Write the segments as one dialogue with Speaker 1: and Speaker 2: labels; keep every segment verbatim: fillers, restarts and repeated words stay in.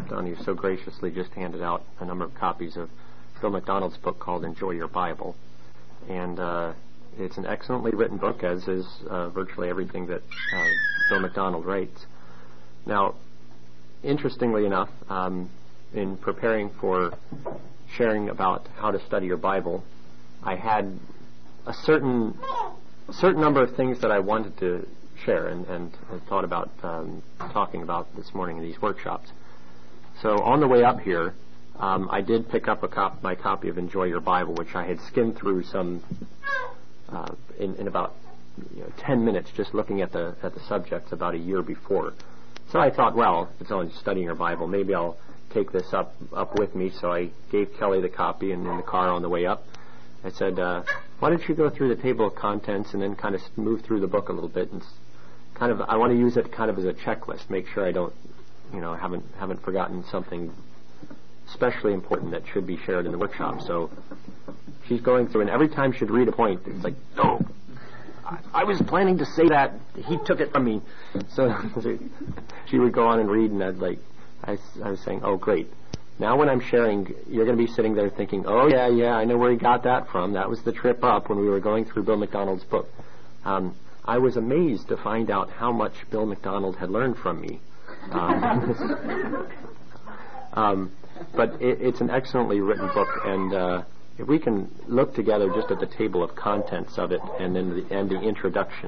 Speaker 1: Don, you so graciously just handed out a number of copies of Bill McDonald's book called Enjoy Your Bible. And uh, it's an excellently written book, as is uh, virtually everything that uh, Bill McDonald writes. Now, interestingly enough, um, in preparing for sharing about how to study your Bible, I had a certain certain number of things that I wanted to share and, and, and thought about um, talking about this morning in these workshops. So on the way up here, um, I did pick up a cop- my copy of Enjoy Your Bible, which I had skimmed through some uh, in, in about you know, ten minutes, just looking at the at the subjects about a year before. So I thought, well, it's only studying your Bible, maybe I'll take this up up with me. So I gave Kelly the copy, and in the car on the way up, I said, uh, why don't you go through the table of contents and then kind of move through the book a little bit, and kind of, I want to use it kind of as a checklist, make sure I don't, you know, haven't haven't forgotten something especially important that should be shared in the workshop. So she's going through, and every time she'd read a point, it's like, no, I, I was planning to say that, he took it from me. So she would go on and read, and I'd like, I, I was saying, oh, great. Now when I'm sharing, you're going to be sitting there thinking, oh, yeah, yeah, I know where he got that from. That was the trip up when we were going through Bill McDonald's book. Um, I was amazed to find out how much Bill McDonald had learned from me. Um, um, but it, it's an excellently written book, and uh, if we can look together just at the table of contents of it and then the, and the introduction.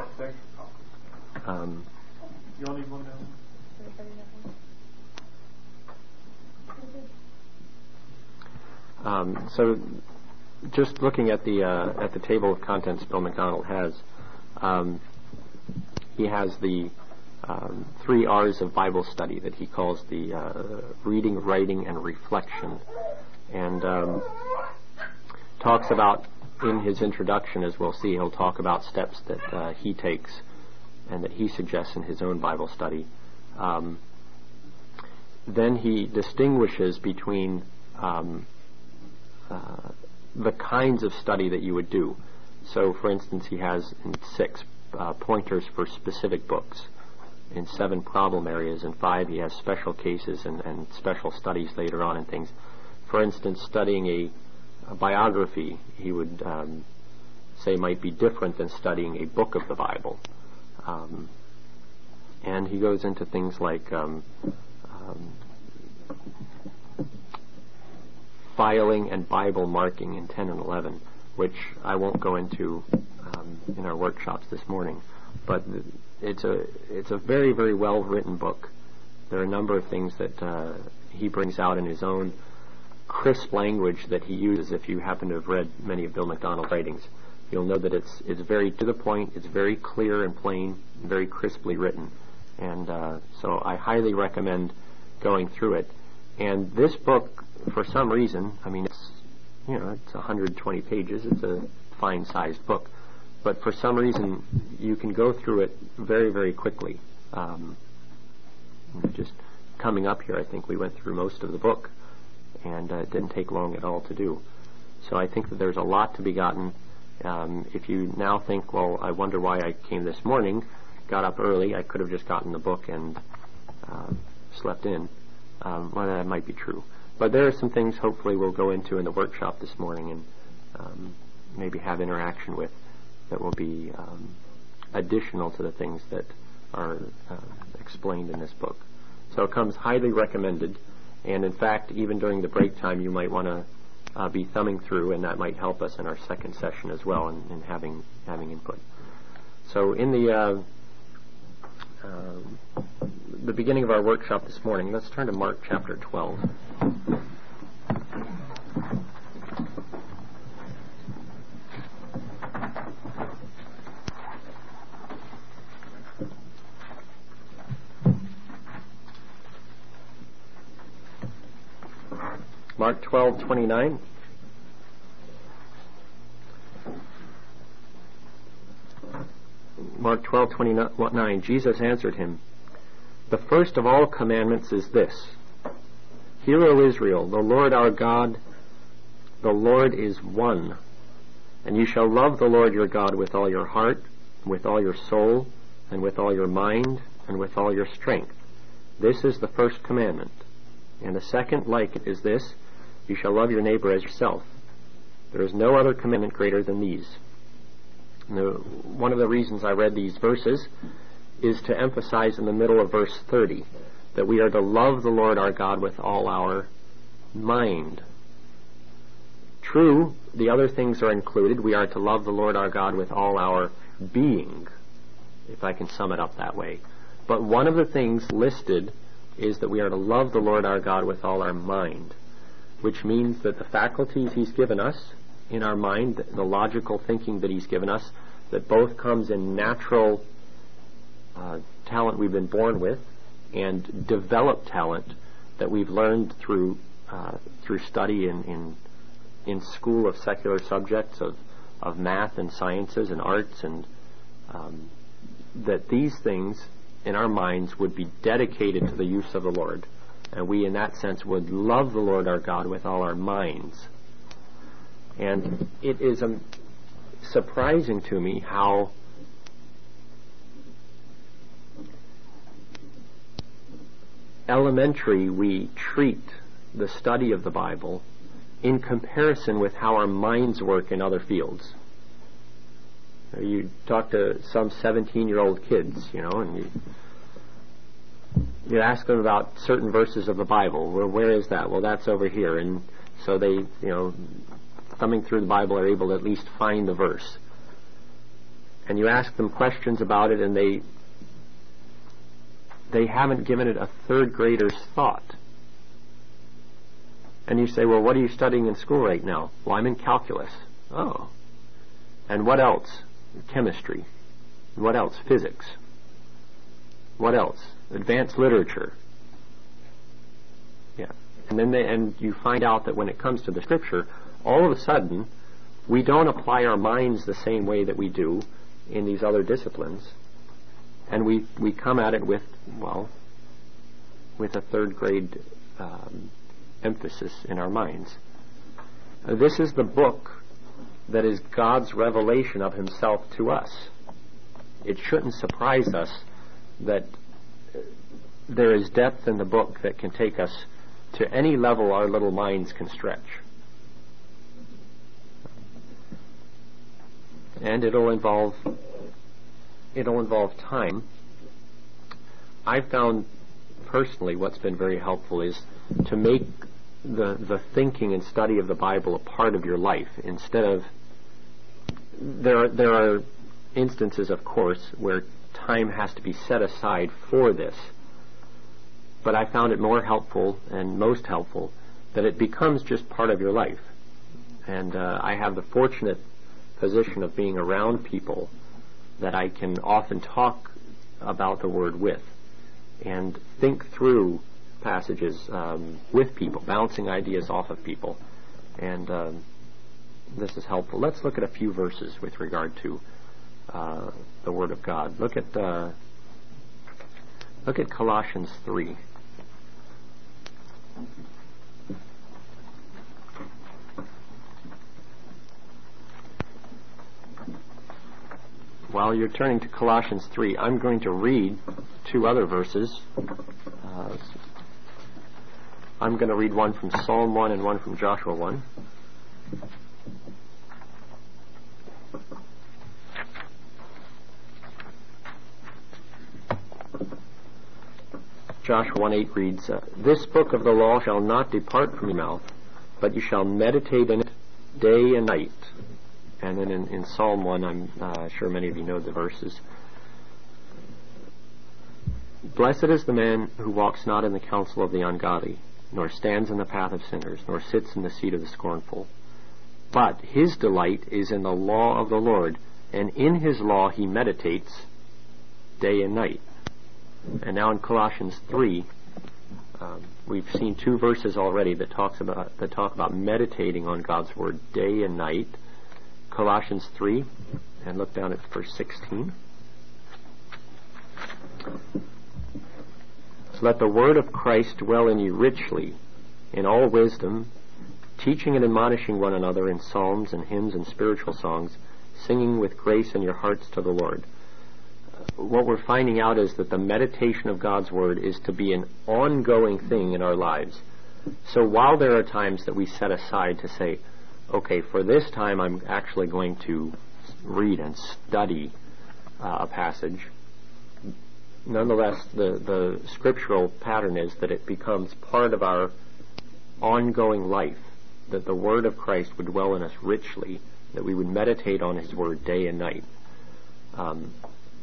Speaker 1: Um,
Speaker 2: you only one down.
Speaker 1: Um, so, just looking at the uh, at the table of contents Bill McDonald has, um, he has the um, three R's of Bible study that he calls the uh, reading, writing, and reflection, and um, talks about in his introduction, as we'll see, he'll talk about steps that uh, he takes and that he suggests in his own Bible study. Um, then he distinguishes between um, Uh, the kinds of study that you would do. So, for instance, he has in six uh, pointers for specific books, in seven problem areas, and five he has special cases and, and special studies later on and things. For instance, studying a, a biography, he would um, say might be different than studying a book of the Bible. Um, and he goes into things like um, um, filing and Bible marking in ten and eleven, which I won't go into um, in our workshops this morning. But it's a it's a very, very well written book. There are a number of things that uh, he brings out in his own crisp language that he uses. If you happen to have read many of Bill McDonald's writings, you'll know that it's it's very to the point, it's very clear and plain, very crisply written. And uh, so I highly recommend going through it. And this book, for some reason, I mean, it's, you know, it's one hundred twenty pages. It's a fine-sized book. But for some reason, you can go through it very, very quickly. Um, just coming up here, I think we went through most of the book, and uh, it didn't take long at all to do. So I think that there's a lot to be gotten. Um, if you now think, well, I wonder why I came this morning, got up early, I could have just gotten the book and uh, slept in. Um, well, that might be true. But there are some things hopefully we'll go into in the workshop this morning and um, maybe have interaction with that will be um, additional to the things that are uh, explained in this book. So it comes highly recommended, and in fact, even during the break time, you might want to uh, be thumbing through, and that might help us in our second session as well in, in having having input. So in the uh, uh, the beginning of our workshop this morning, let's turn to Mark chapter twelve. Mark twelve twenty-nine. Mark twelve twenty-nine. Jesus answered him, "The first of all commandments is this: Hear, O Israel, the Lord our God, the Lord is one, and you shall love the Lord your God with all your heart, with all your soul, and with all your mind, and with all your strength. This is the first commandment. And the second like it is this, you shall love your neighbor as yourself. There is no other commandment greater than these. Now, one of the reasons I read these verses is to emphasize in the middle of verse thirty that we are to love the Lord our God with all our mind. True, the other things are included. We are to love the Lord our God with all our being, if I can sum it up that way. But one of the things listed is that we are to love the Lord our God with all our mind, which means that the faculties He's given us in our mind, the logical thinking that He's given us, that both comes in natural uh, talent we've been born with and developed talent that we've learned through uh, through study in, in in school of secular subjects of of math and sciences and arts, and um, that these things in our minds would be dedicated to the use of the Lord, and we in that sense would love the Lord our God with all our minds. And it is um, surprising to me how elementary we treat the study of the Bible in comparison with how our minds work in other fields. You talk to some seventeen-year-old kids, you know, and you, you ask them about certain verses of the Bible. Well, where is that? Well, that's over here. And so they, you know, thumbing through the Bible are able to at least find the verse. And you ask them questions about it, and they they haven't given it a third grader's thought. And you say, well, what are you studying in school right now? Well, I'm in calculus. Oh. And what else? Chemistry. What else? Physics. What else? Advanced literature. Yeah. And then they, and you find out that when it comes to the Scripture, all of a sudden, we don't apply our minds the same way that we do in these other disciplines. And we, we come at it with, well, with a third grade um, emphasis in our minds. Uh, this is the book that is God's revelation of Himself to us. It shouldn't surprise us that there is depth in the book that can take us to any level our little minds can stretch. And it'll involve it'll involve time. I found personally what's been very helpful is to make the the thinking and study of the Bible a part of your life instead of there are, there are instances, of course, where time has to be set aside for this. But I found it more helpful and most helpful that it becomes just part of your life. And uh, I have the fortunate position of being around people that I can often talk about the Word with and think through passages um, with people, bouncing ideas off of people. And um, this is helpful. Let's look at a few verses with regard to uh, the Word of God. Look at uh, look at Colossians three. While you're turning to Colossians three, I'm going to read two other verses. Uh, I'm going to read one from Psalm one and one from Joshua one. Joshua one eight reads, uh, This book of the law shall not depart from your mouth, but you shall meditate in it day and night. And then in, in Psalm one, I'm uh, sure many of you know the verses. Blessed is the man who walks not in the counsel of the ungodly, nor stands in the path of sinners, nor sits in the seat of the scornful. But his delight is in the law of the Lord, and in his law he meditates day and night. And now in Colossians three, um, we've seen two verses already that talks about that talk about meditating on God's Word day and night. Colossians three, and look down at verse sixteen. So let the word of Christ dwell in you richly, in all wisdom, teaching and admonishing one another in psalms and hymns and spiritual songs, singing with grace in your hearts to the Lord. What we're finding out is that the meditation of God's Word is to be an ongoing thing in our lives. So while there are times that we set aside to say, okay, for this time I'm actually going to read and study uh, a passage, nonetheless the, the scriptural pattern is that it becomes part of our ongoing life, that the Word of Christ would dwell in us richly, that we would meditate on His Word day and night. Um,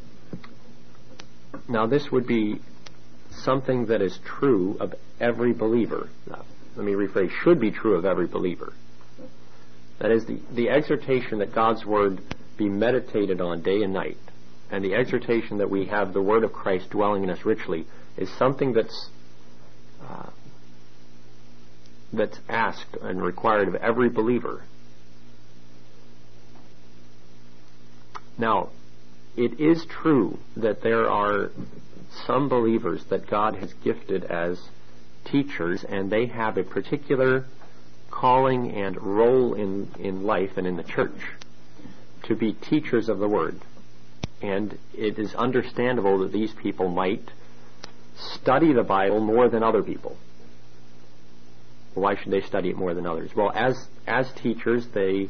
Speaker 1: now this would be something that is true of every believer. Now, let me rephrase, should be true of every believer. That is, the, the exhortation that God's Word be meditated on day and night, and the exhortation that we have the Word of Christ dwelling in us richly, is something that's uh, that's asked and required of every believer. Now, it is true that there are some believers that God has gifted as teachers, and they have a particular calling and role in, in life and in the church to be teachers of the Word. And it is understandable that these people might study the Bible more than other people. Why should they study it more than others? Well, as as teachers, they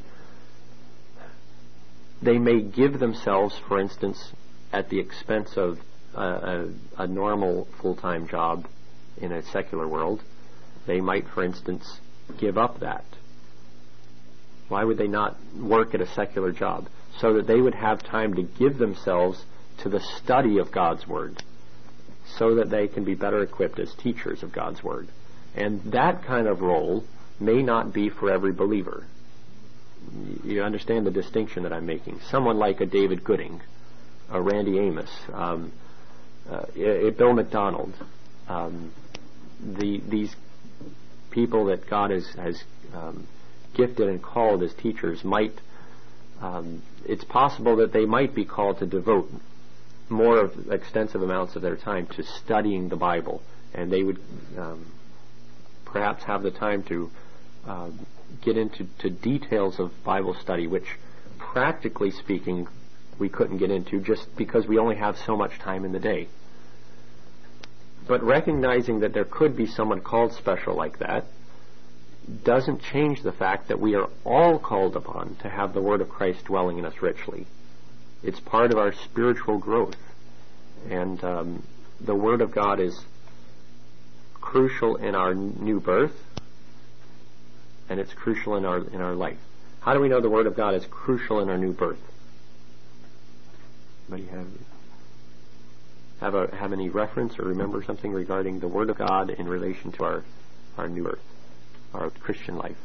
Speaker 1: they may give themselves, for instance, at the expense of a, a, a normal full-time job in a secular world. They might, for instance, give up that. Why would they not work at a secular job? So that they would have time to give themselves to the study of God's Word, so that they can be better equipped as teachers of God's Word. And that kind of role may not be for every believer. You understand the distinction that I'm making. Someone like a David Gooding, a Randy Amos, um, uh, a Bill McDonald, um, the, these people that God has, has um, gifted and called as teachers might, um, it's possible that they might be called to devote more of extensive amounts of their time to studying the Bible, and they would um, perhaps have the time to uh, get into to details of Bible study, which practically speaking we couldn't get into just because we only have so much time in the day. But recognizing that there could be someone called special like that doesn't change the fact that we are all called upon to have the Word of Christ dwelling in us richly. It's part of our spiritual growth, and um, the Word of God is crucial in our new birth, and it's crucial in our in our life. How do we know the Word of God is crucial in our new birth? Anybody have have a have any reference or remember something regarding the Word of God in relation to our our new birth, our Christian life?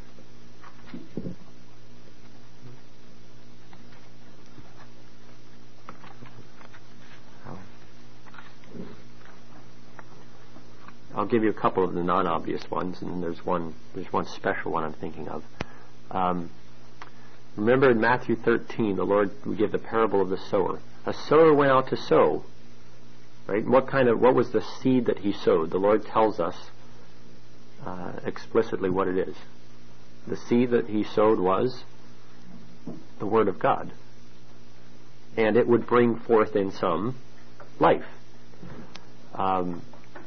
Speaker 1: I'll give you a couple of the non-obvious ones, and there's one there's one special one I'm thinking of. Um, remember in Matthew thirteen, the Lord we give the parable of the sower. A sower went out to sow. Right? What kind of what was the seed that he sowed? The Lord tells us uh, explicitly what it is. The seed that he sowed was the Word of God, and it would bring forth in some life. Um,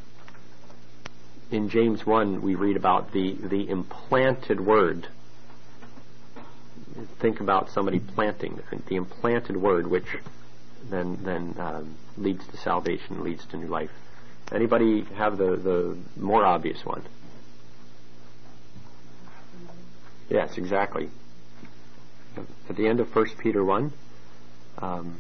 Speaker 1: In James one, we read about the, the implanted Word. Think about somebody planting the implanted Word, which then then um, leads to salvation, leads to new life. Anybody have the, the more obvious one? Yes, exactly. At the end of First Peter one, um,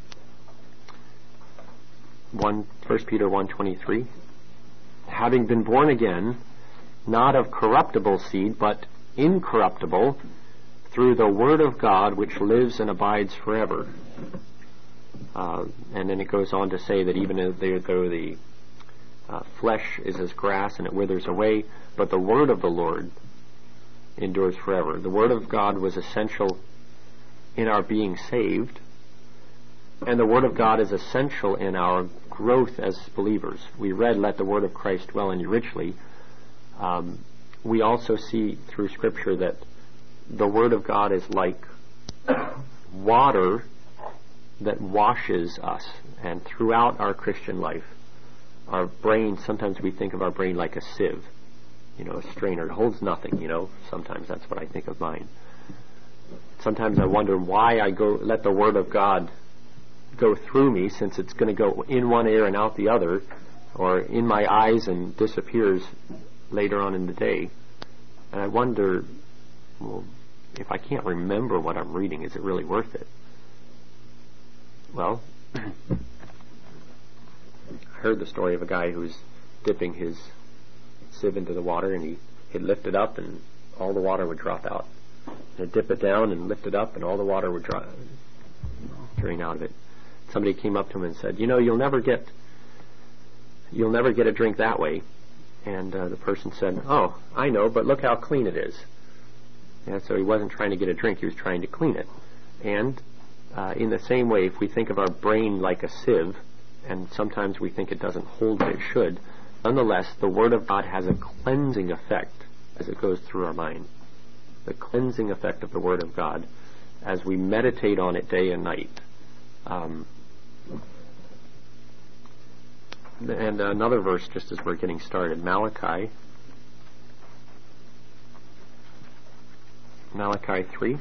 Speaker 1: one First Peter one twenty-three. Having been born again, not of corruptible seed, but incorruptible, through the Word of God, which lives and abides forever. Uh, and then it goes on to say that even though the uh, flesh is as grass and it withers away, but the Word of the Lord endures forever. The Word of God was essential in our being saved, and the Word of God is essential in our growth as believers. We read, let the Word of Christ dwell in you richly. Um, we also see through Scripture that the Word of God is like water that washes us. And throughout our Christian life, our brain, sometimes we think of our brain like a sieve. you know, a strainer. It holds nothing, you know. Sometimes that's what I think of mine. Sometimes I wonder why I go let the Word of God go through me, since it's going to go in one ear and out the other, or in my eyes and disappears later on in the day. And I wonder, well, if I can't remember what I'm reading, is it really worth it? Well, I heard the story of a guy who was dipping his sieve into the water, and he, he'd lift it up and all the water would drop out. And he'd dip it down and lift it up and all the water would dry, drain out of it. Somebody came up to him and said, you know, you'll never get you'll never get a drink that way. And uh, the person said, oh, I know, but look how clean it is. And so he wasn't trying to get a drink, he was trying to clean it. And uh, in the same way, if we think of our brain like a sieve, and sometimes we think it doesn't hold what it should, nonetheless, the Word of God has a cleansing effect as it goes through our mind. The cleansing effect of the Word of God as we meditate on it day and night. Um, and another verse, just as we're getting started, Malachi. Malachi three.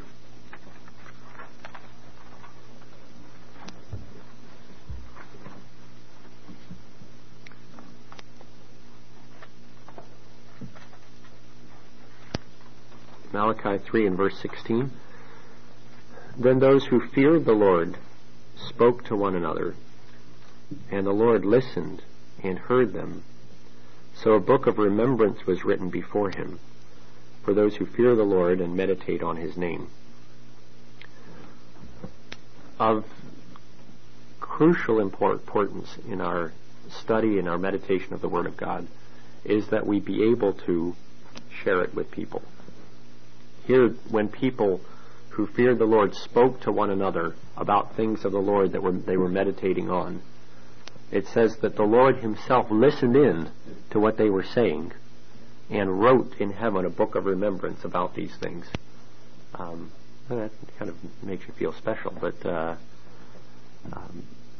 Speaker 1: Malachi three and verse sixteen. Then those who feared the Lord spoke to one another, and the Lord listened and heard them. So a book of remembrance was written before him for those who fear the Lord and meditate on his name. Of crucial importance in our study and our meditation of the Word of God is that we be able to share it with people. Here, when people who feared the Lord spoke to one another about things of the Lord that were they were meditating on, it says that the Lord himself listened in to what they were saying and wrote in heaven a book of remembrance about these things. Um, that kind of makes you feel special, but uh, um,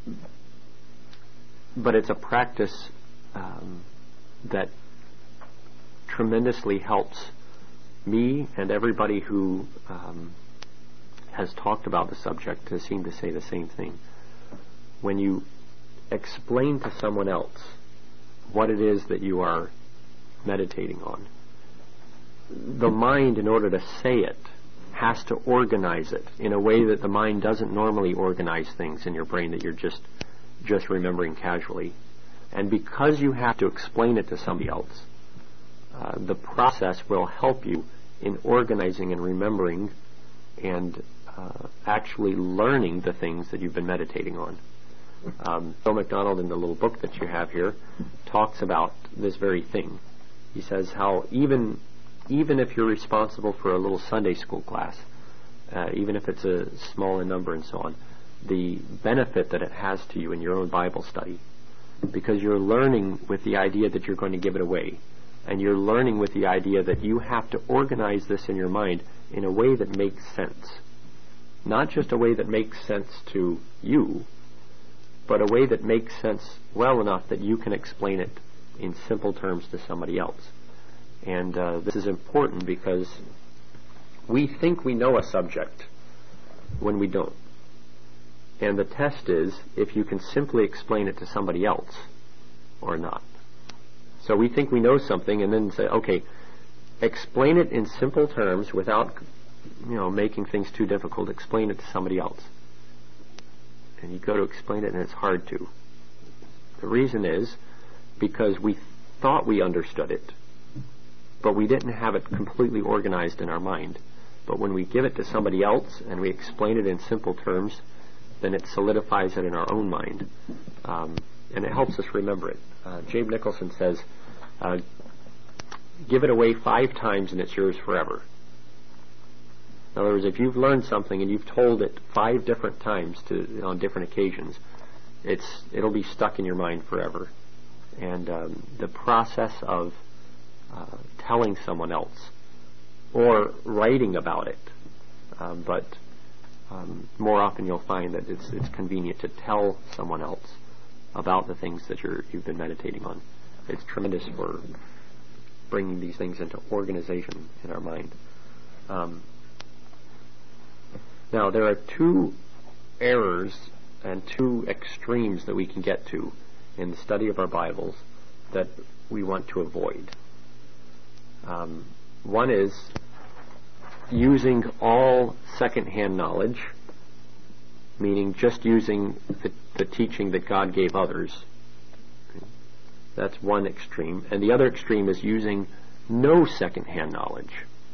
Speaker 1: but it's a practice um, that tremendously helps me and everybody who um, has talked about the subject to seem to say the same thing. When you explain to someone else what it is that you are meditating on, the mind, in order to say it, has to organize it in a way that the mind doesn't normally organize things in your brain that you're just just remembering casually. And because you have to explain it to somebody else, uh, the process will help you in organizing and remembering and uh, actually learning the things that you've been meditating on. Um, Phil McDonald, in the little book that you have here, talks about this very thing. He says how even even if you're responsible for a little Sunday school class, uh, even if it's a small in number and so on, the benefit that it has to you in your own Bible study, because you're learning with the idea that you're going to give it away, and you're learning with the idea that you have to organize this in your mind in a way that makes sense. Not just a way that makes sense to you, but a way that makes sense well enough that you can explain it in simple terms to somebody else. And uh, this is important because we think we know a subject when we don't. And the test is if you can simply explain it to somebody else or not. So we think we know something and then say, okay, explain it in simple terms without, you know, making things too difficult. Explain it to somebody else. And you go to explain it and it's hard to. The reason is because we thought we understood it, but we didn't have it completely organized in our mind. But when we give it to somebody else and we explain it in simple terms, then it solidifies it in our own mind. Um, and it helps us remember it. Uh, Jabe Nicholson says, uh, give it away five times and it's yours forever. In other words, if you've learned something and you've told it five different times to on different occasions, it's it'll be stuck in your mind forever. And um, the process of uh, telling someone else or writing about it, um, but um, more often you'll find that it's it's convenient to tell someone else about the things that you're you've been meditating on. It's tremendous for bringing these things into organization in our mind. Um, now, there are two errors and two extremes that we can get to in the study of our Bibles that we want to avoid. Um, one is using all second-hand knowledge, meaning just using the, the teaching that God gave others. That's one extreme. And the other extreme is using no second-hand knowledge.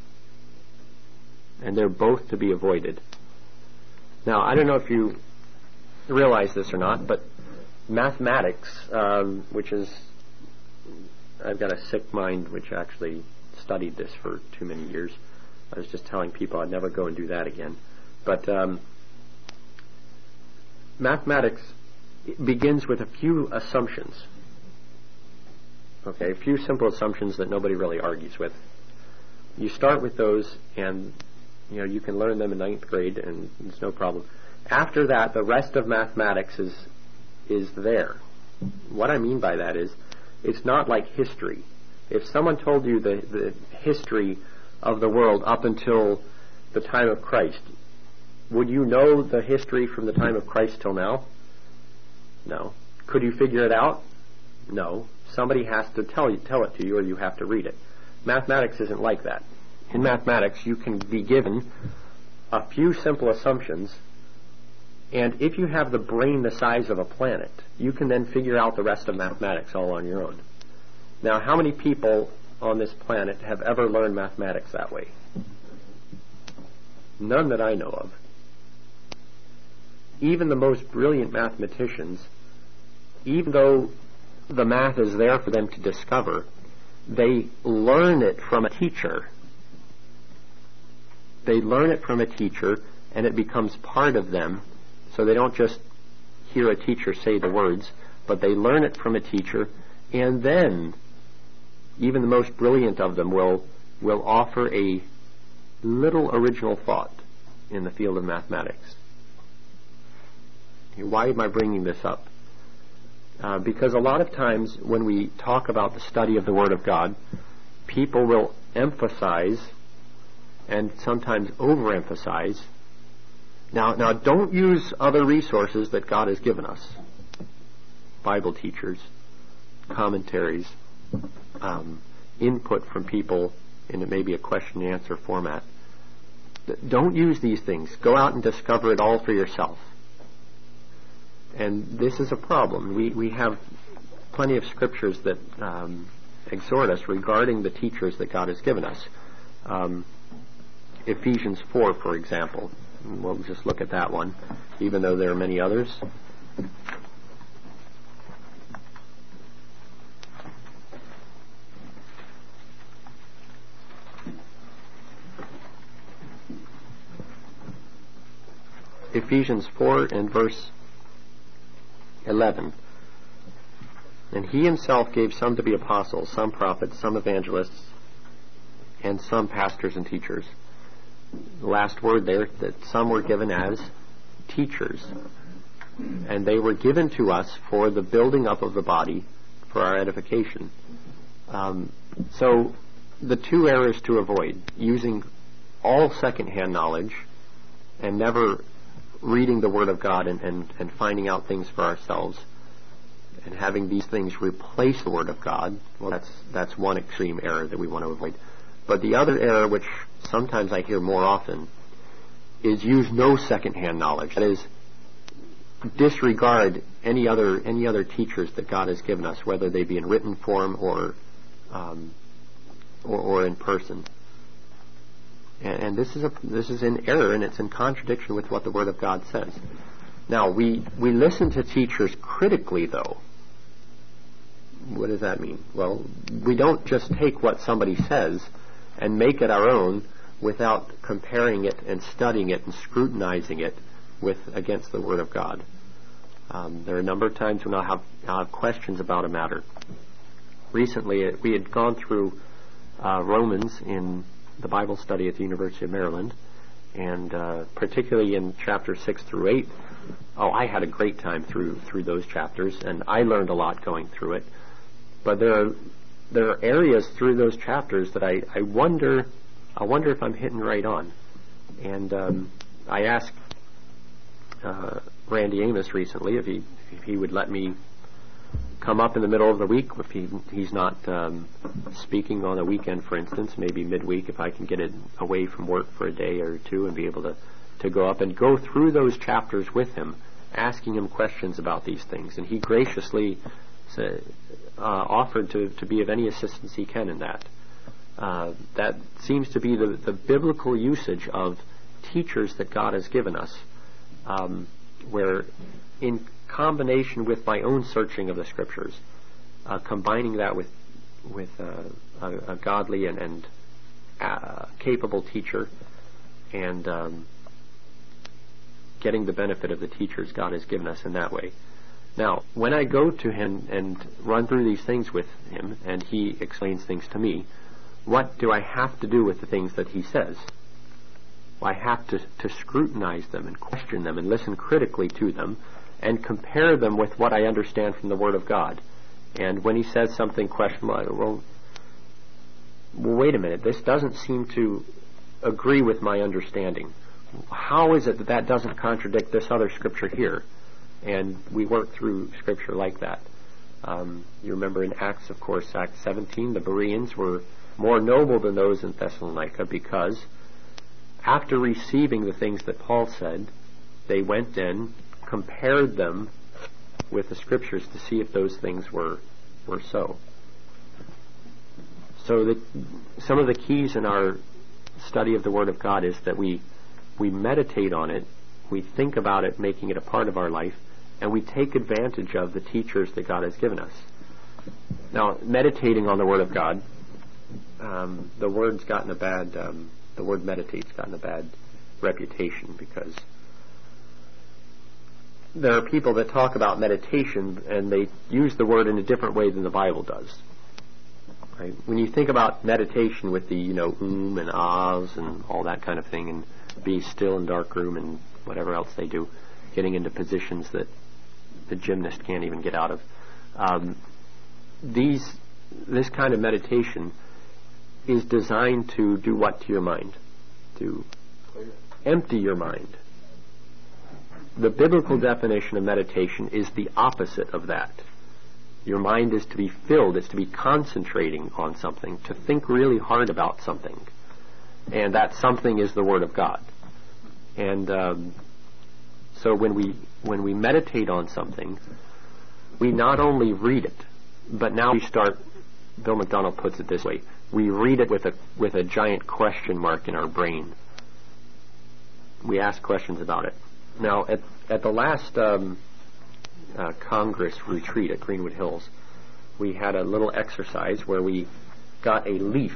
Speaker 1: And they're both to be avoided. Now, I don't know if you realize this or not, but mathematics, um, which is, I've got a sick mind which actually studied this for too many years. I was just telling people I'd never go and do that again. But um, mathematics begins with a few assumptions. Okay, a few simple assumptions that nobody really argues with. You start with those, and you know you can learn them in ninth grade, and it's no problem. After that, the rest of mathematics is is there. What I mean by that is, it's not like history. If someone told you the, the history of the world up until the time of Christ, would you know the history from the time of Christ till now? No. Could you figure it out? No. Somebody has to tell you, tell it to you, or you have to read it. Mathematics isn't like that. In mathematics, you can be given a few simple assumptions, and if you have the brain the size of a planet, you can then figure out the rest of mathematics all on your own. Now, how many people on this planet have ever learned mathematics that way? None that I know of. Even the most brilliant mathematicians, even though the math is there for them to discover, they learn it from a teacher. They learn it from a teacher, and it becomes part of them, so they don't just hear a teacher say the words, but they learn it from a teacher, and then even the most brilliant of them will will offer a little original thought in the field of mathematics. Why am I bringing this up? Uh, because a lot of times when we talk about the study of the Word of God, people will emphasize and sometimes overemphasize. Now, now don't use other resources that God has given us. Bible teachers, commentaries, um, input from people in maybe a question and answer format. Don't use these things. Go out and discover it all for yourself. And this is a problem. We we have plenty of scriptures that um, exhort us regarding the teachers that God has given us. Um, Ephesians four, for example. We'll just look at that one, even though there are many others. Ephesians four and verse eleven. And he himself gave some to be apostles, some prophets, some evangelists, and some pastors and teachers. The last word there, that some were given as teachers. And they were given to us for the building up of the body, for our edification. Um, so the two errors to avoid, using all second-hand knowledge and never reading the Word of God and, and, and finding out things for ourselves, and having these things replace the Word of God, well, that's that's one extreme error that we want to avoid. But the other error, which sometimes I hear more often, is use no second-hand knowledge. That is, disregard any other any other teachers that God has given us, whether they be in written form or um, or, or in person. And, and this is a this is an error, and it's in contradiction with what the Word of God says. Now, we we listen to teachers critically, though. What does that mean? Well, we don't just take what somebody says and make it our own without comparing it and studying it and scrutinizing it with against the Word of God. Um, there are a number of times when I'll have, I'll have questions about a matter. Recently, uh, we had gone through uh, Romans in the Bible study at the University of Maryland, and uh, particularly in chapters six through eight. Oh, I had a great time through through those chapters, and I learned a lot going through it. But there are there are areas through those chapters that I, I wonder I wonder if I'm hitting right on. And um, I asked uh, Randy Amos recently if he if he would let me come up in the middle of the week if he he's not um, speaking on a weekend, for instance, maybe midweek, if I can get it away from work for a day or two and be able to, to go up and go through those chapters with him, asking him questions about these things. And he graciously uh, offered to, to be of any assistance he can in that. Uh, that seems to be the, the biblical usage of teachers that God has given us, um, where in combination with my own searching of the Scriptures, uh, combining that with with uh, a, a godly and, and uh, capable teacher, and um, getting the benefit of the teachers God has given us in that way. Now, when I go to him and run through these things with him, and he explains things to me, what do I have to do with the things that he says? Well, I have to, to scrutinize them and question them and listen critically to them and compare them with what I understand from the Word of God. And when he says something questionable, I go, well, well, wait a minute, this doesn't seem to agree with my understanding. How is it that that doesn't contradict this other Scripture here? And we work through Scripture like that. Um, you remember in Acts, of course, Acts seventeen, the Bereans were more noble than those in Thessalonica because after receiving the things that Paul said, they went in, compared them with the Scriptures to see if those things were were so. So the, some of the keys in our study of the Word of God is that we we meditate on it, we think about it, making it a part of our life, and we take advantage of the teachers that God has given us. Now, meditating on the Word of God, um, the word's gotten a bad, um, the word meditate's gotten a bad reputation because there are people that talk about meditation and they use the word in a different way than the Bible does. Right? When you think about meditation with the, you know, um and ahs and all that kind of thing, and be still in dark room and whatever else they do, getting into positions that the gymnast can't even get out of. Um, these, this kind of meditation is designed to do what to your mind? To empty your mind. The biblical definition of meditation is the opposite of that. Your mind is to be filled, it's to be concentrating on something, to think really hard about something. And that something is the Word of God. And um, so when we when we meditate on something, we not only read it, but now we start, Bill McDonald puts it this way, we read it with a with a giant question mark in our brain. We ask questions about it. Now, at, at the last um, uh, Congress retreat at Greenwood Hills, we had a little exercise where we got a leaf.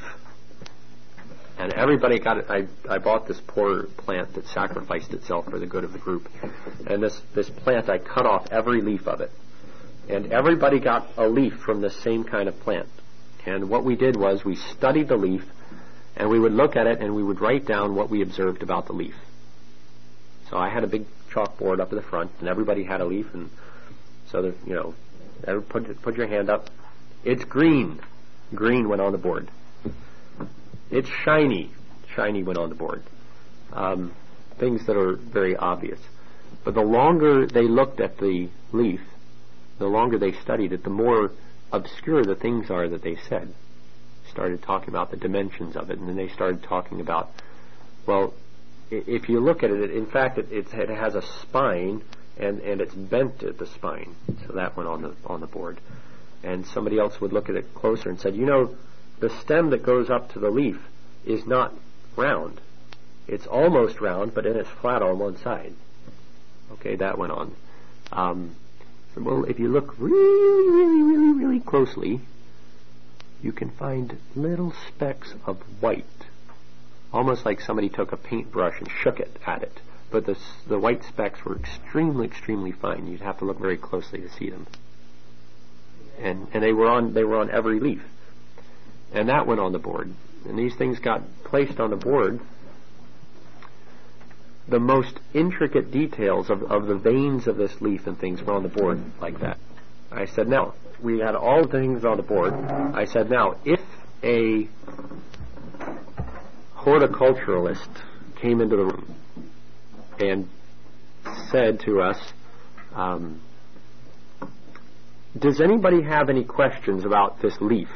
Speaker 1: And everybody got it. I, I bought this poor plant that sacrificed itself for the good of the group. And this, this plant, I cut off every leaf of it. And everybody got a leaf from the same kind of plant. And what we did was we studied the leaf, and we would look at it, and we would write down what we observed about the leaf. So I had a big chalkboard up at the front, and everybody had a leaf, and so that, you know, put put your hand up. It's green. Green went on the board. It's shiny. Shiny went on the board. Um, things that are very obvious. But the longer they looked at the leaf, the longer they studied it, the more obscure the things are that they said. Started talking about the dimensions of it, and then they started talking about, well, if you look at it, in fact, it, it has a spine, and, and it's bent at the spine. So that went on the on the board. And somebody else would look at it closer and said, you know, the stem that goes up to the leaf is not round. It's almost round, but then it's flat on one side. Okay, that went on. Um, so, well, if you look really, really, really, really closely, you can find little specks of white. Almost like somebody took a paintbrush and shook it at it. But the, the white specks were extremely, extremely fine. You'd have to look very closely to see them. And and they were on they were on every leaf. And that went on the board. And these things got placed on the board. The most intricate details of, of the veins of this leaf and things were on the board like that. I said, now, we had all the things on the board. I said, now, if a horticulturalist came into the room and said to us, um, does anybody have any questions about this leaf?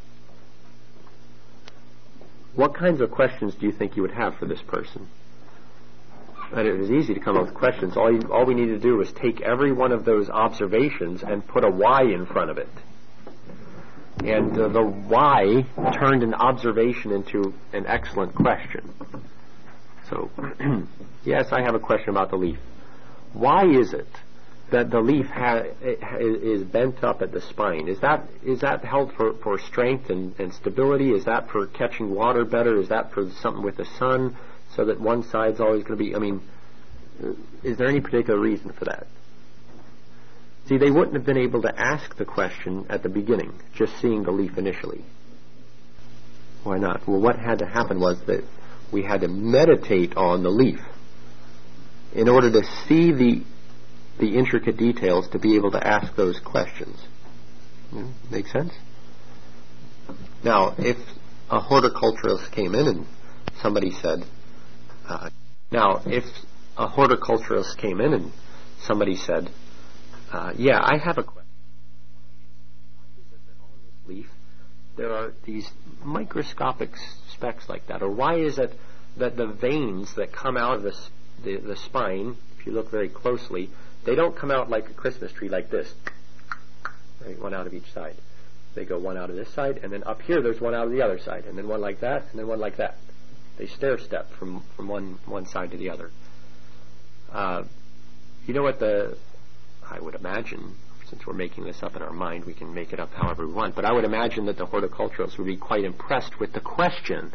Speaker 1: What kinds of questions do you think you would have for this person? And it was easy to come up with questions. All, you, all we needed to do was take every one of those observations and put a why in front of it. And uh, the why turned an observation into an excellent question. So, yes, I have a question about the leaf. Why is it that the leaf ha- is bent up at the spine? Is that is that held for, for strength and, and stability? Is that for catching water better? Is that for something with the sun so that one side's always going to be... I mean, is there any particular reason for that? See, they wouldn't have been able to ask the question at the beginning, just seeing the leaf initially. Why not? Well, what had to happen was that we had to meditate on the leaf in order to see the the intricate details to be able to ask those questions. Hmm? Make sense? Now, if a horticulturalist came in and somebody said, uh, now, if a horticulturalist came in and somebody said, uh, yeah, I have a question. Why is it that on this leaf there are these microscopic specks like that? Or why is it that the veins that come out of the, the, the spine, if you look very closely, they don't come out like a Christmas tree like this, right, one out of each side. They go one out of this side, and then up here there's one out of the other side, and then one like that, and then one like that. They stair-step from, from one, one side to the other. Uh, you know what the, I would imagine, since we're making this up in our mind, we can make it up however we want, but I would imagine that the horticulturalists would be quite impressed with the question.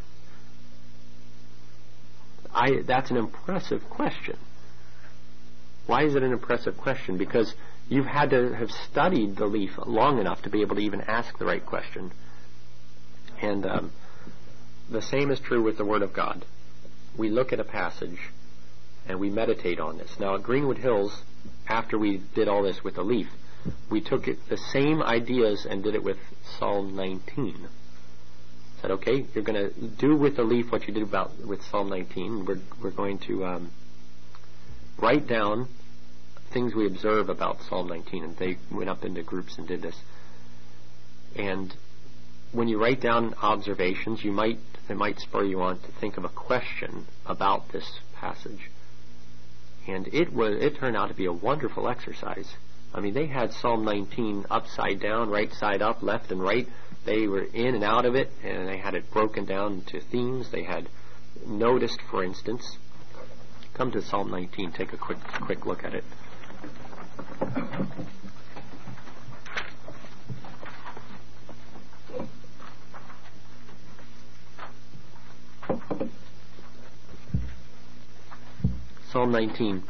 Speaker 1: I, that's an impressive question. Why is it an impressive question? Because you've had to have studied the leaf long enough to be able to even ask the right question. And um, the same is true with the Word of God. We look at a passage and we meditate on this. Now at Greenwood Hills, after we did all this with the leaf, we took it, the same ideas and did it with Psalm nineteen. Said, okay, you're going to do with the leaf what you did about with Psalm nineteen. We're, we're going to um, write down things we observe about Psalm nineteen, and they went up into groups and did this. And when you write down observations, you might it might spur you on to think of a question about this passage. And it was it turned out to be a wonderful exercise. I mean, they had Psalm nineteen upside down, right side up, left and right. They were in and out of it, and they had it broken down into themes. They had noticed, for instance, come to Psalm nineteen, take a quick quick look at it. Psalm nineteen.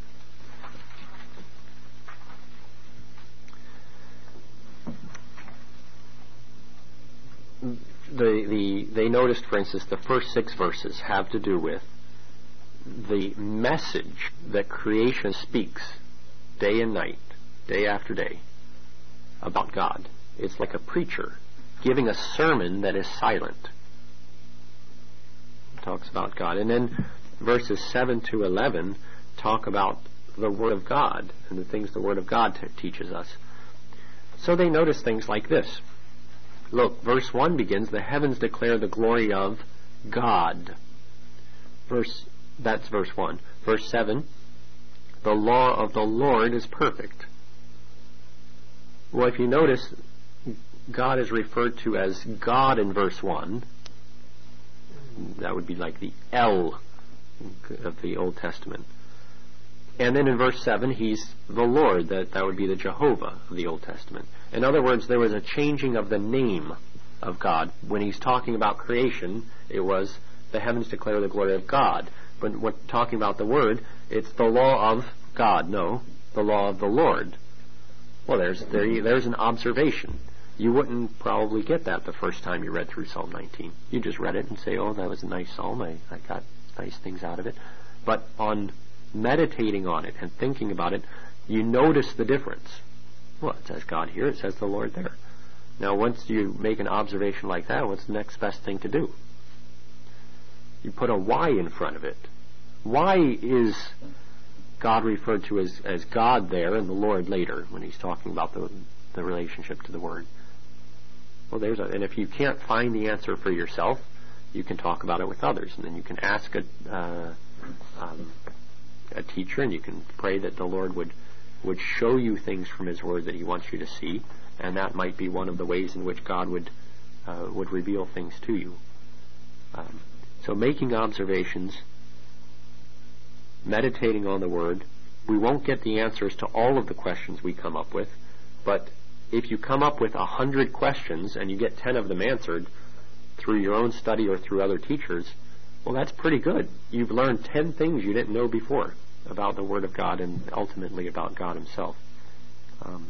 Speaker 1: The, the, they noticed, for instance, the first six verses have to do with the message that creation speaks day and night, day after day, about God. It's like a preacher giving a sermon that is silent. It talks about God. And then verses seven to eleven talk about the Word of God and the things the Word of God t- teaches us. So they notice things like this. Look, verse one begins, the heavens declare the glory of God. Verse, that's verse one. Verse seven, the law of the Lord is perfect. Well, if you notice, God is referred to as God in verse one. That would be like the El of the Old Testament. And then in verse seven, he's the Lord. That, that would be the Jehovah of the Old Testament. In other words, there was a changing of the name of God. When he's talking about creation, it was the heavens declare the glory of God. But when talking about the Word, it's the law of God. No, the law of the Lord. Well, there's there, there's an observation. You wouldn't probably get that the first time you read through Psalm nineteen. You just read it and say, oh, that was a nice psalm. I, I got nice things out of it. But on meditating on it and thinking about it, you notice the difference. Well, it says God here, it says the Lord there. Now, once you make an observation like that, what's the next best thing to do? You put a why in front of it. Why is God referred to as, as God there and the Lord later when he's talking about the, the relationship to the Word? Well, there's a, and if you can't find the answer for yourself, you can talk about it with others, and then you can ask a, uh, um, a teacher, and you can pray that the Lord would would show you things from His Word that He wants you to see, and that might be one of the ways in which God would uh, would reveal things to you. Um, so making observations, meditating on the Word. We won't get the answers to all of the questions we come up with, but if you come up with a hundred questions and you get ten of them answered through your own study or through other teachers, well, that's pretty good. You've learned ten things you didn't know before about the Word of God and ultimately about God Himself. Um,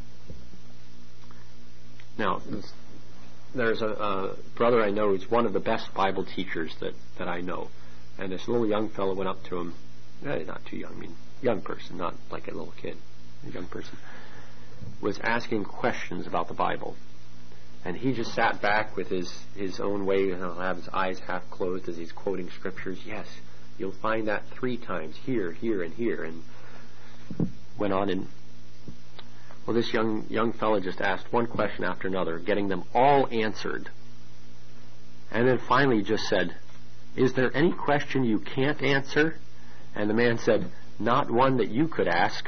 Speaker 1: now, there's a, a brother I know who's one of the best Bible teachers that, that I know, and this little young fellow went up to him, eh, not too young, I mean, young person, not like a little kid, a young person, was asking questions about the Bible. And he just sat back with his, his own way, and he'll have his eyes half closed as he's quoting scriptures. Yes, you'll find that three times, here, here, and here. And went on and, well, this young young fellow just asked one question after another, getting them all answered. And then finally just said, is there any question you can't answer? And the man said, not one that you could ask.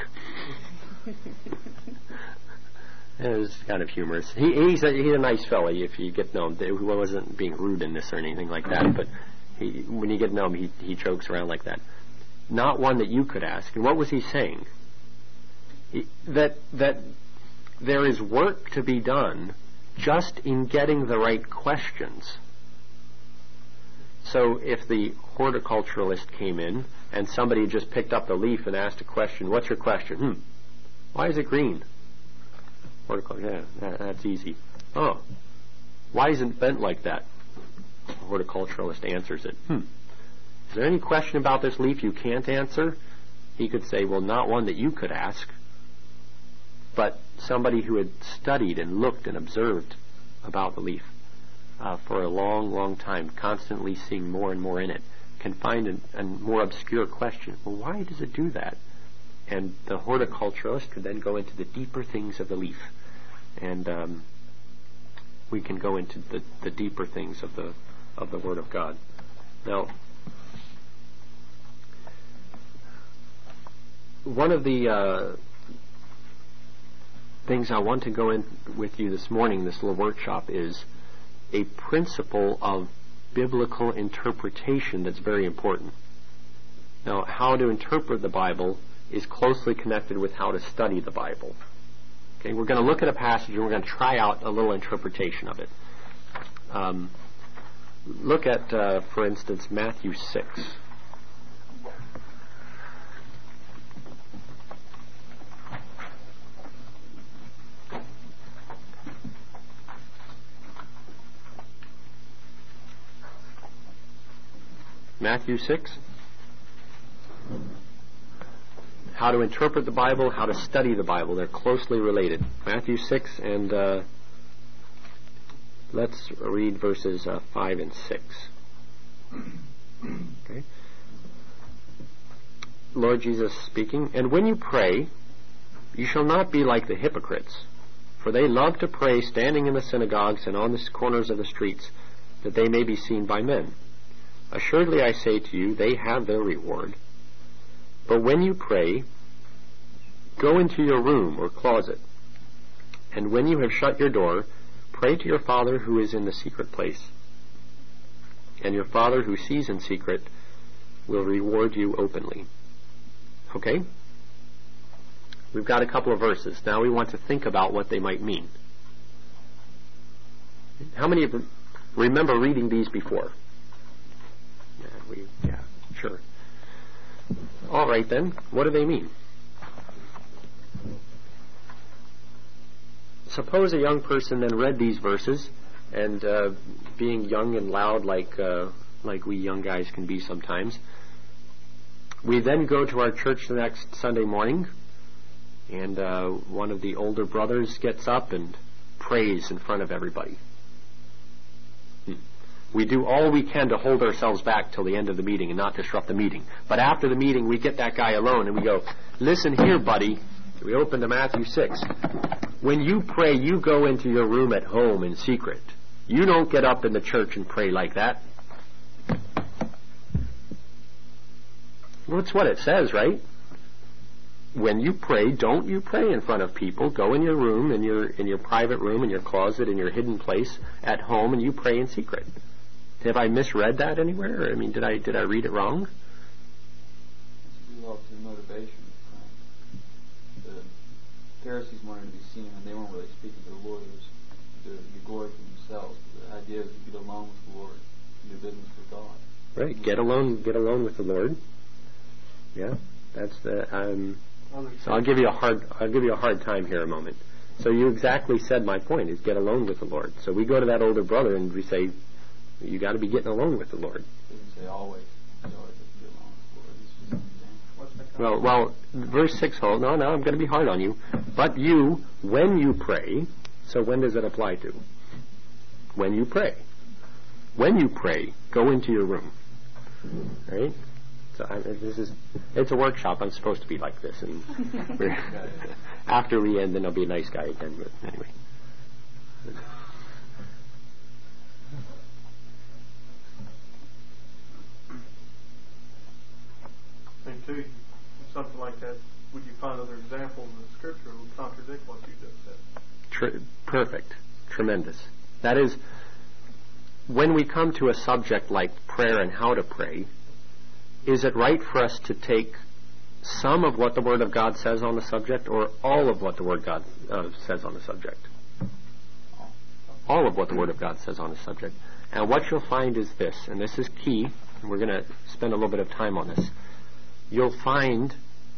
Speaker 1: It was kind of humorous. He, he's, a, he's a nice fellow if you get to know him. He wasn't being rude in this or anything like that, but he, when you get to know him, he, he jokes around like that. Not one that you could ask. And what was he saying? He, that, that there is work to be done just in getting the right questions. So if the horticulturalist came in and somebody just picked up the leaf and asked a question, what's your question? Hmm, why is it green? Horticulture, yeah, that's easy. Oh, why isn't it bent like that? The horticulturalist answers it. Hmm. Is there any question about this leaf you can't answer? He could say, well, not one that you could ask, but somebody who had studied and looked and observed about the leaf uh, for a long, long time, constantly seeing more and more in it, can find an, a more obscure question. Well, why does it do that? And the horticulturalist could then go into the deeper things of the leaf. And um, we can go into the, the deeper things of the of the Word of God. Now, one of the uh, things I want to go in with you this morning, this little workshop, is a principle of biblical interpretation that's very important. Now, how to interpret the Bible is closely connected with how to study the Bible. Okay, we're going to look at a passage and we're going to try out a little interpretation of it. Um, look at, uh, for instance, Matthew six. Matthew six. How to interpret the Bible, how to study the Bible. They're closely related. Matthew six, and uh, let's read verses uh, five and six. Okay. Lord Jesus speaking, and when you pray, you shall not be like the hypocrites, for they love to pray standing in the synagogues and on the corners of the streets, that they may be seen by men. Assuredly I say to you, they have their reward. But when you pray, go into your room or closet, and when you have shut your door, pray to your Father who is in the secret place. And your Father who sees in secret will reward you openly. Okay? We've got a couple of verses. Now we want to think about what they might mean. How many of you remember reading these before? Yeah, we, yeah, sure. All right, then. What do they mean? Suppose a young person then read these verses, and uh, being young and loud like uh, like we young guys can be sometimes, we then go to our church the next Sunday morning, and uh, one of the older brothers gets up and prays in front of everybody. Hmm. We do all we can to hold ourselves back till the end of the meeting and not disrupt the meeting. But after the meeting, we get that guy alone and we go, listen here, buddy. We open to Matthew six. When you pray, you go into your room at home in secret. You don't get up in the church and pray like that. Well, that's what it says, right? When you pray, don't you pray in front of people. Go in your room, in your in your private room, in your closet, in your hidden place at home, and you pray in secret. Have I misread that anywhere? I mean, did I did I read it wrong?
Speaker 2: It's all to motivation. The Pharisees wanted to be seen, and they weren't really speaking to the Lord. It was to be glory for themselves. The idea is to get alone with the Lord, and do business with God.
Speaker 1: Right. Get alone. Get alone with the Lord. Yeah, that's the. Um, so I'll give you a hard. I'll give you a hard time here a moment. So you exactly said my point is get alone with the Lord. So we go to that older brother and we say, you got to be getting alone with the Lord.
Speaker 2: It doesn't say always. You always have to get alone with the Lord. It's just an example. What's that
Speaker 1: well, well, verse six. Hold no, no. I'm going to be hard on you. But you, when you pray. So when does it apply to? When you pray. When you pray, go into your room. Right. So I, this is, it's a workshop. I'm supposed to be like this, and we're after we end, then I'll be a nice guy again. But anyway,
Speaker 3: And too, something like that, would you find other examples in the Scripture that would contradict what you just said?
Speaker 1: Tr- perfect, tremendous. That is, when we come to a subject like prayer and how to pray. Is it right for us to take some of what the Word of God says on the subject, or all of what the Word of God uh, says on the subject? All of what the Word of God says on the subject. And what you'll find is this, and this is key, and we're going to spend a little bit of time on this. You'll find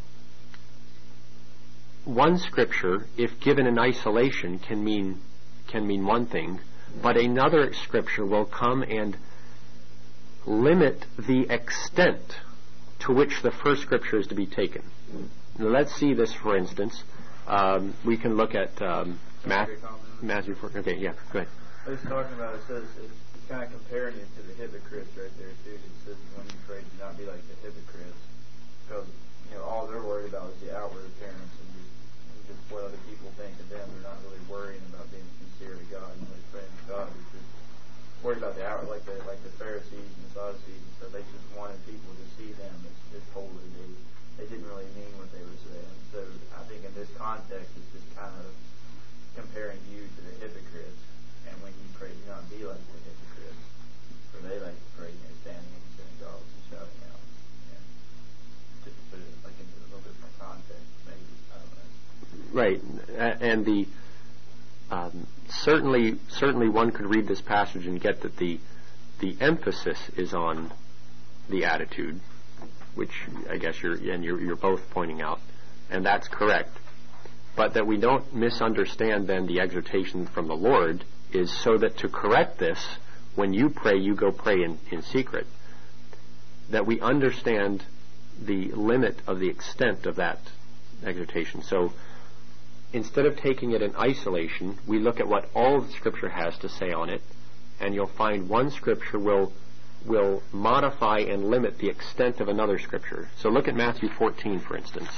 Speaker 1: one Scripture, if given in isolation, can mean can mean one thing, but another Scripture will come and limit the extent to which the first Scripture is to be taken. Now, let's see this, for instance. Um, we can look at um, Matthew. Matthew. Okay, yeah, go ahead.
Speaker 4: I was talking about it says it's, it's kind of comparing it to the hypocrites right there too. It says when you pray, do not be like the hypocrites, because you know all they're worried about is the outward appearance and just, and just what other people think of them. They're not really worrying about being sincere to God and really praying to God. They're just worried about the outward, like the like the Pharisees and the Sadducees and stuff. They just wanted people to see them as, as holy. They they didn't really mean what they were saying. So I think in this context, it's just kind of comparing you to the hypocrites. And when you pray, do not be like the hypocrites, for they like to pray, you know, standing in the synagogues and shouting out. And just to put it like into a little bit more context, maybe I don't know.
Speaker 1: Right, and the. Um, certainly, certainly, one could read this passage and get that the the emphasis is on the attitude, which I guess you're and you're, you're both pointing out, and that's correct. But that we don't misunderstand then the exhortation from the Lord is so that to correct this, when you pray, you go pray in, in secret. That we understand the limit of the extent of that exhortation. So. Instead of taking it in isolation, we look at what all the Scripture has to say on it, and you'll find one Scripture will will modify and limit the extent of another Scripture. So look at Matthew fourteen, for instance.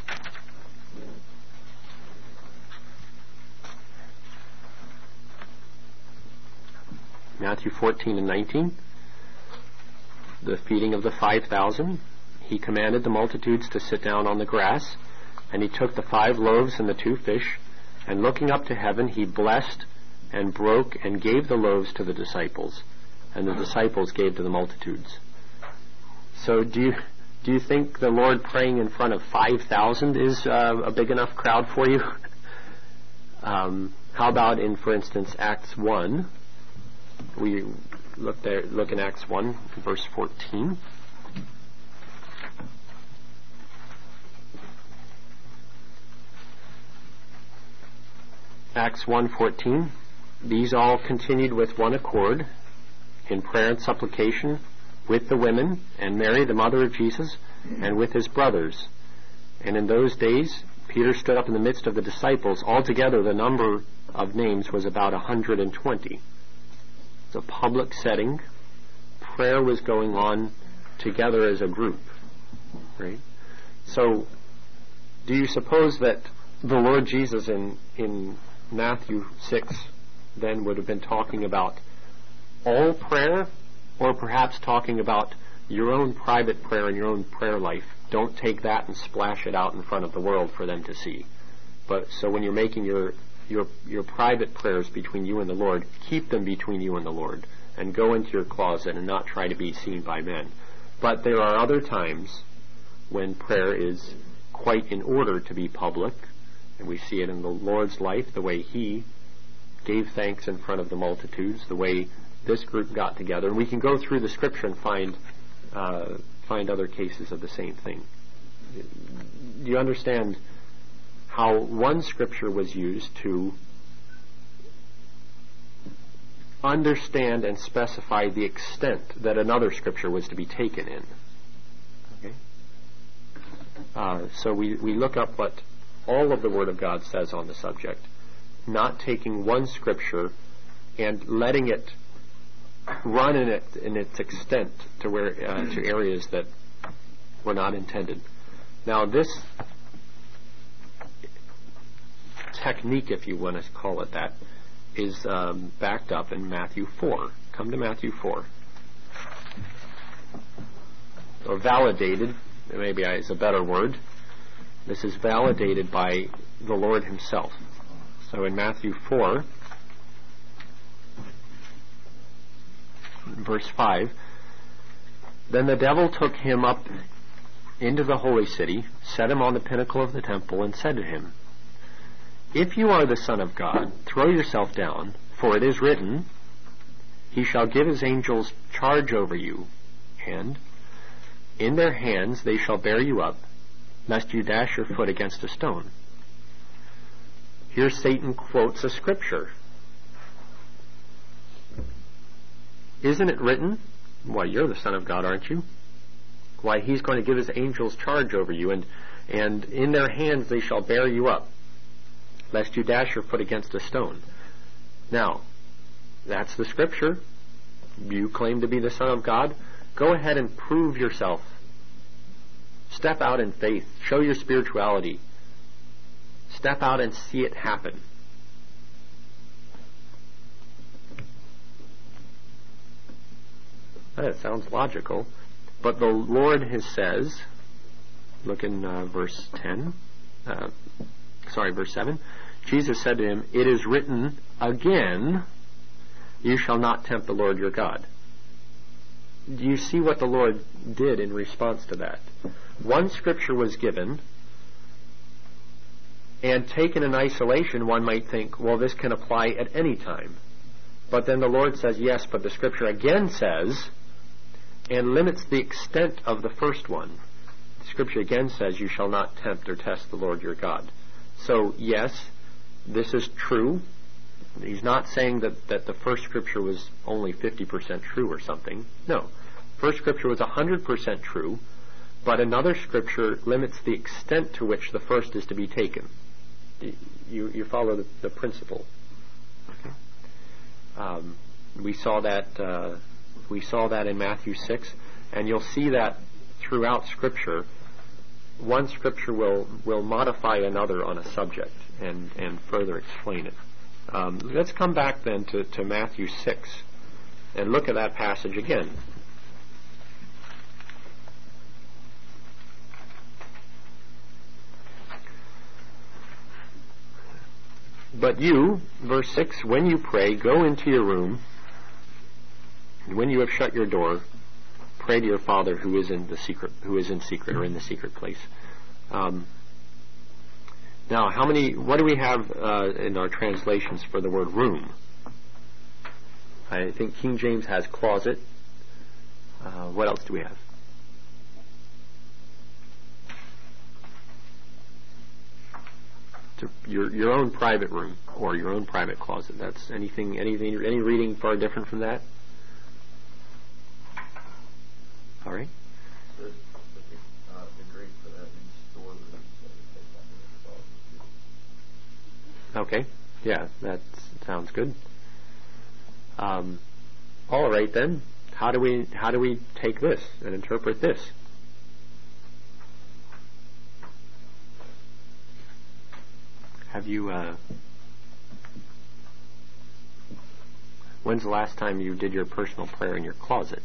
Speaker 1: Matthew fourteen and nineteen. The feeding of the five thousand. He commanded the multitudes to sit down on the grass. And he took the five loaves and the two fish, and looking up to heaven, he blessed and broke and gave the loaves to the disciples, and the disciples gave to the multitudes. So do you do you think the Lord praying in front of five thousand is uh, a big enough crowd for you? um, how about in, for instance, Acts one? We look there. Look in Acts one, verse fourteen. Acts one fourteen. These all continued with one accord in prayer and supplication with the women and Mary, the mother of Jesus, and with his brothers. And in those days Peter stood up in the midst of the disciples. Altogether, the number of names was about one hundred twenty. It's a public setting. Prayer was going on together as a group. Right? So, do you suppose that the Lord Jesus in, in Matthew six then would have been talking about all prayer, or perhaps talking about your own private prayer and your own prayer life? Don't take that and splash it out in front of the world for them to see. But so when you're making your your your private prayers between you and the Lord, keep them between you and the Lord, and go into your closet and not try to be seen by men. But there are other times when prayer is quite in order to be public, and we see it in the Lord's life, the way He gave thanks in front of the multitudes, the way this group got together. And we can go through the Scripture and find uh, find other cases of the same thing. Do you understand how one Scripture was used to understand and specify the extent that another Scripture was to be taken in? Okay. Uh, so we, we look up what all of the Word of God says on the subject, not taking one Scripture and letting it run in it in its extent to where uh, to areas that were not intended. Now, this technique, if you want to call it that, is um, backed up in Matthew four. Come to Matthew four. Or validated, maybe is a better word. This is validated by the Lord Himself. So in Matthew four, verse five, then the devil took him up into the holy city, set him on the pinnacle of the temple, and said to him, if you are the Son of God, throw yourself down, for it is written, He shall give His angels charge over you, and in their hands they shall bear you up, lest you dash your foot against a stone. Here Satan quotes a Scripture. Isn't it written? Why, you're the Son of God, aren't you? Why, He's going to give His angels charge over you, and, and in their hands they shall bear you up, lest you dash your foot against a stone. Now, that's the Scripture. You claim to be the Son of God. Go ahead and prove yourself. Step out in faith. Show your spirituality. Step out and see it happen. That sounds logical. But the Lord has says, look in uh, verse ten, uh, sorry, verse seven, Jesus said to him, it is written again, you shall not tempt the Lord your God. Do you see what the Lord did in response to that? One Scripture was given, and taken in isolation, one might think, well, this can apply at any time. But then the Lord says, yes, but the Scripture again says, and limits the extent of the first one. The Scripture again says, you shall not tempt or test the Lord your God. So, yes, this is true. He's not saying that, that the first Scripture was only fifty percent true or something. No. First Scripture was one hundred percent true, but another Scripture limits the extent to which the first is to be taken. You, you follow the, the principle. Okay. Um, we saw that... Uh, We saw that in Matthew six, and you'll see that throughout Scripture. One Scripture will, will modify another on a subject and, and further explain it. Um, let's come back then to, to Matthew six and look at that passage again. But you, verse six, when you pray, go into your room, and when you have shut your door, pray to your Father who is in the secret, who is in secret or in the secret place. Um, now, how many? What do we have uh, in our translations for the word room? I think King James has closet. Uh, what else do we have? To your your own private room or your own private closet. That's anything. Anything. Any reading far different from that? All right.
Speaker 4: The, the, uh, the Greek for that means storeroom, so we take that
Speaker 1: Okay. Yeah, that sounds good. Um, all right then. How do we how do we take this and interpret this? Have you? Uh, when's the last time you did your personal prayer in your closet?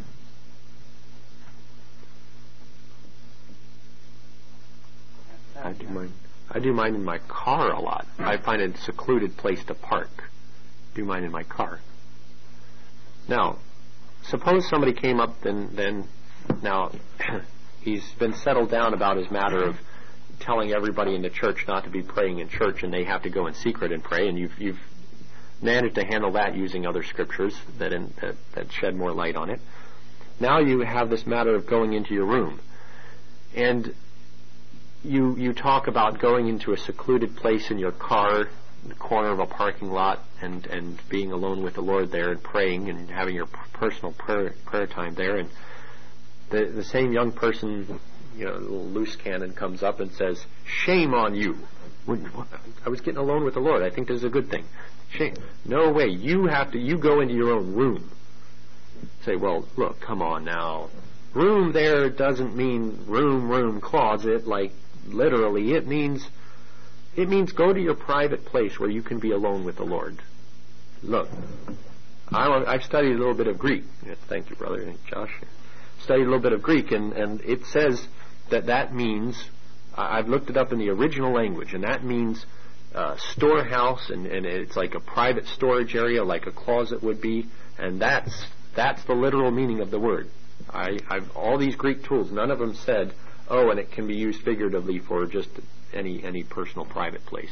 Speaker 1: I do mine. I do mine in my car a lot. I find it a secluded place to park. Do mine in my car. Now, suppose somebody came up and then, now, he's been settled down about his matter of telling everybody in the church not to be praying in church, and they have to go in secret and pray, and you've you've managed to handle that using other scriptures that in, that, that shed more light on it. Now you have this matter of going into your room, and you you talk about going into a secluded place in your car, in the corner of a parking lot, and and being alone with the Lord there and praying and having your personal prayer prayer time there, and the the same young person, you know, a little loose cannon, comes up and says, "Shame on you! I was getting alone with the Lord. I think this is a good thing." Shame! No way! You have to. You go into your own room. Say, well, look, come on now. Room there doesn't mean room, room, closet. Like literally, it means it means go to your private place where you can be alone with the Lord. Look, I, I've studied a little bit of Greek. Thank you, brother Josh. Studied a little bit of Greek, and and it says that that means, I've looked it up in the original language, and that means uh, storehouse, and, and it's like a private storage area, like a closet would be, and that's that's the literal meaning of the word. I, I've all these Greek tools, none of them said, oh, and it can be used figuratively for just any any personal private place.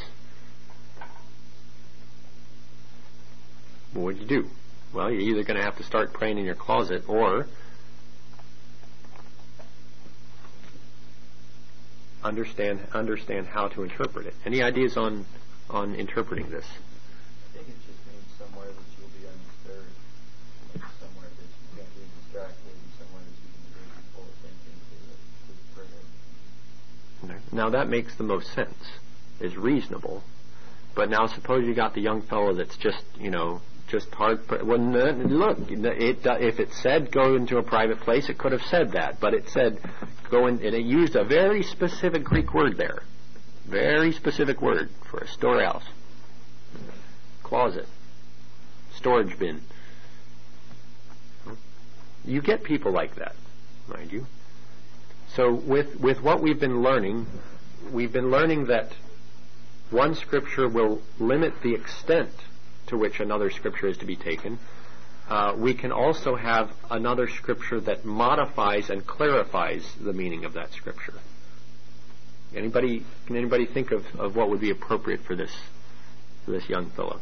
Speaker 1: Well, what do you do? Well, you're either going to have to start praying in your closet, or understand understand how to interpret it. Any ideas on on interpreting this?
Speaker 4: I think it just means somewhere that you'll be undisturbed, like somewhere that you can't be distracted, and somewhere that you can really be full attention to the, to the prayer.
Speaker 1: Now that makes the most sense, is reasonable. But now suppose you got the young fellow that's just, you know, just hard. Well, look, it, if it said go into a private place, it could have said that. But it said go in, and it used a very specific Greek word there. Very specific word for a storehouse, closet, storage bin. You get people like that, mind you. So with with what we've been learning, we've been learning that one scripture will limit the extent to which another scripture is to be taken. Uh, we can also have another scripture that modifies and clarifies the meaning of that scripture. Anybody, can anybody think of, of what would be appropriate for this for this young fellow?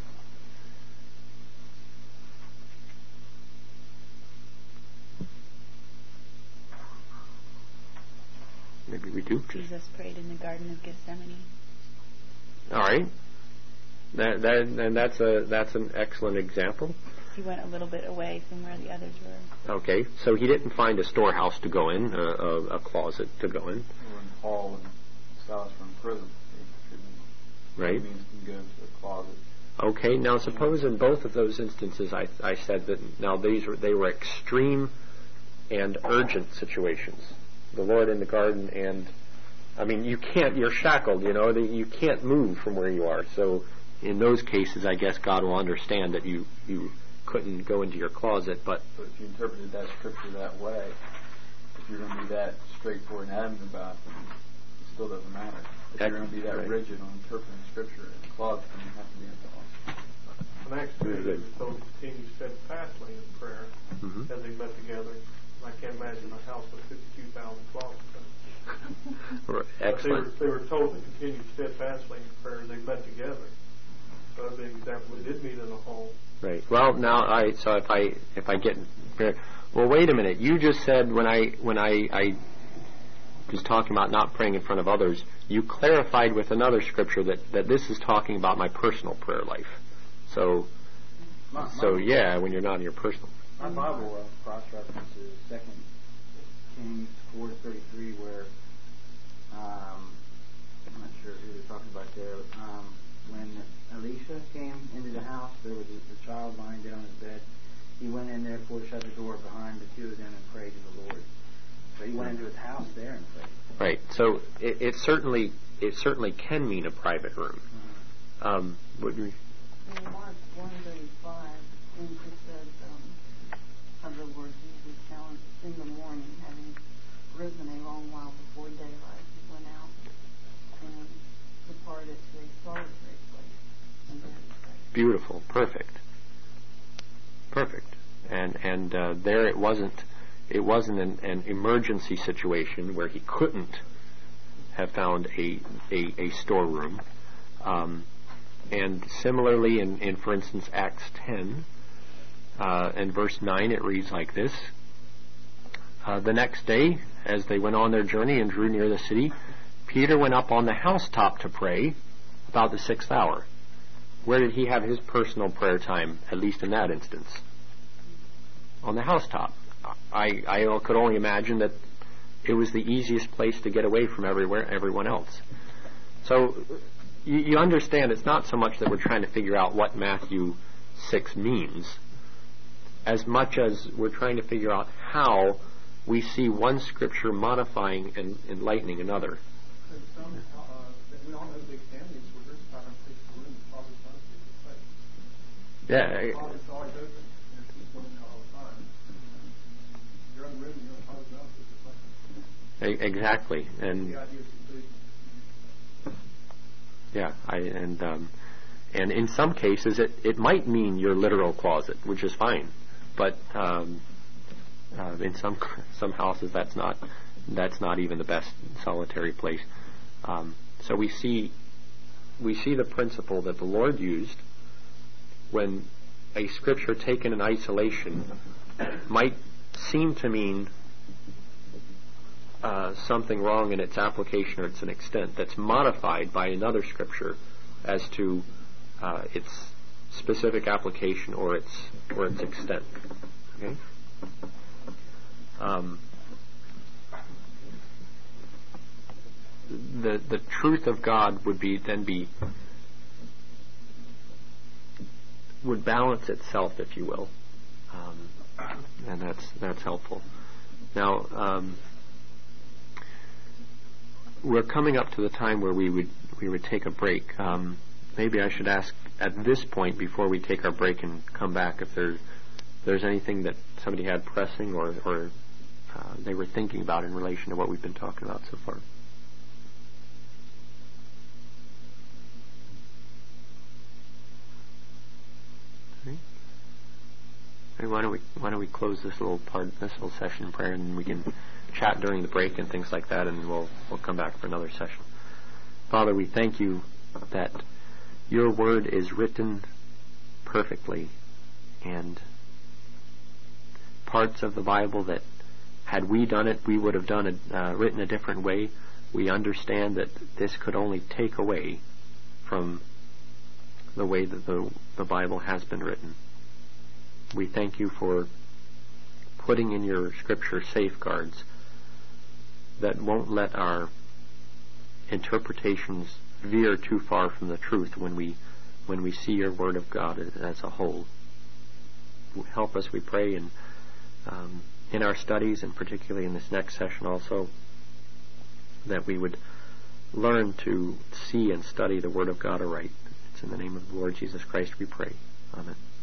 Speaker 1: Maybe we do.
Speaker 5: Jesus prayed in the Garden of Gethsemane.
Speaker 1: All right. That, that, and that's a that's an excellent example.
Speaker 5: He went a little bit away from where the others were.
Speaker 1: Okay, so he didn't find a storehouse to go in, a, a, a closet to go in.
Speaker 2: Or in Paul and Silas from prison.
Speaker 1: Right.
Speaker 2: Means can go into a closet.
Speaker 1: Okay, now suppose in both of those instances I I said that now these were they were extreme and urgent situations. The Lord in the garden, and I mean you can't you're shackled, you know, you can't move from where you are. So in those cases, I guess God will understand that you, you couldn't go into your closet, but...
Speaker 2: But if you interpreted that scripture that way, if you're going to be that straightforward and adamant about it, then it still doesn't matter. If
Speaker 1: that,
Speaker 2: you're going to be that
Speaker 1: right.
Speaker 2: rigid on interpreting scripture in the closet, then you have to be in the closet.
Speaker 3: And actually, they were told to continue steadfastly in prayer
Speaker 1: mm-hmm.
Speaker 3: as they met together. I can't imagine a house with fifty-two thousand closets.
Speaker 1: Excellent.
Speaker 3: They were, they were told to continue steadfastly in prayer as they met together. So that'd be an example. They did meet in a home.
Speaker 1: Right. Well, now I so if I if I get well, wait a minute. You just said when I when I I was talking about not praying in front of others, you clarified with another scripture that, that this is talking about my personal prayer life. So
Speaker 4: my,
Speaker 1: so
Speaker 4: my,
Speaker 1: yeah, when you're not in your personal.
Speaker 4: My Bible uh, cross references Second Kings four thirty-three, where um, I'm not sure who they're talking about there. Um,
Speaker 6: when Elisha came into the house, there was a, a child lying down in his bed. He went in, therefore shut the door behind the two of them and prayed to the Lord. So he went into his house there and prayed.
Speaker 1: Right. So it, it certainly it certainly can mean a private room.
Speaker 6: Mm-hmm.
Speaker 1: Um, would you?
Speaker 7: In Mark one thirty-five, it said, um, of the Lord Jesus, now in the morning, having risen a long while before daylight, he went out and departed to a solitary place, and there he prayed.
Speaker 1: Beautiful. Perfect. Perfect. And and uh, there it wasn't it wasn't an, an emergency situation where he couldn't have found a a, a storeroom. Um, and similarly, in, in for instance Acts ten uh, and verse nine, it reads like this: uh, the next day, as they went on their journey and drew near the city, Peter went up on the housetop to pray about the sixth hour. Where did he have his personal prayer time, at least in that instance? On the housetop. I, I could only imagine that it was the easiest place to get away from everywhere, everyone else. So you, you understand it's not so much that we're trying to figure out what Matthew six means, as much as we're trying to figure out how we see one scripture modifying and enlightening another.
Speaker 3: Some, uh, we all know big families where there's five or six rooms, probably not a big place.
Speaker 1: Yeah.
Speaker 3: It's always open, and people in there all the time. Your own room, your own house, is a place.
Speaker 1: Exactly. And
Speaker 3: the idea is to
Speaker 1: yeah, I and um, and in some cases it, it might mean your literal closet, which is fine, but um, uh, in some some houses that's not that's not even the best solitary place. Um, so we see we see the principle that the Lord used when a scripture taken in isolation might seem to mean uh, something wrong in its application or its an extent that's modified by another scripture as to uh, its specific application or its or its extent. Okay. Um, the the truth of God would be then be would balance itself, if you will, um, and that's that's helpful. Now um, we're coming up to the time where we would we would take a break. Um, maybe I should ask at this point before we take our break and come back if there's there's anything that somebody had pressing or or uh, they were thinking about in relation to what we've been talking about so far. Why don't we why don't we close this little part, this little session in prayer, and then we can chat during the break and things like that, and we'll we'll come back for another session. Father, we thank you that your word is written perfectly, and parts of the Bible that had we done it, we would have done it uh, written a different way. We understand that this could only take away from the way that the the Bible has been written. We thank you for putting in your scripture safeguards that won't let our interpretations veer too far from the truth when we when we see your word of God as a whole. Help us, we pray, in, um, in our studies, and particularly in this next session also, that we would learn to see and study the word of God aright. It's in the name of the Lord Jesus Christ we pray. Amen.